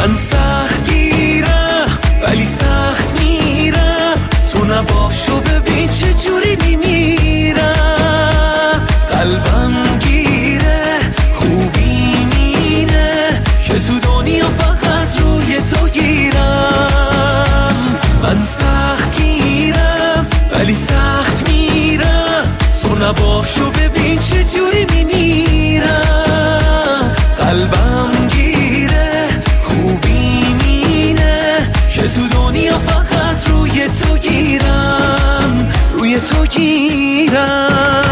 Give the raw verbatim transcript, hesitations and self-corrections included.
من سخت گیرم ولی سخت میرم، تو نباشو ببین چه جوری میمیرم. قلبم گیره خوبی مینه که تو دنیا فقط روی تو گیرم. من سخت گیرم ولی سخت میرم، تو نباشو ببین چه جوری میمیرم. قلبم گیره خوبی مینه که تو دنیا فقط روی تو گیرم، روی تو گیرم.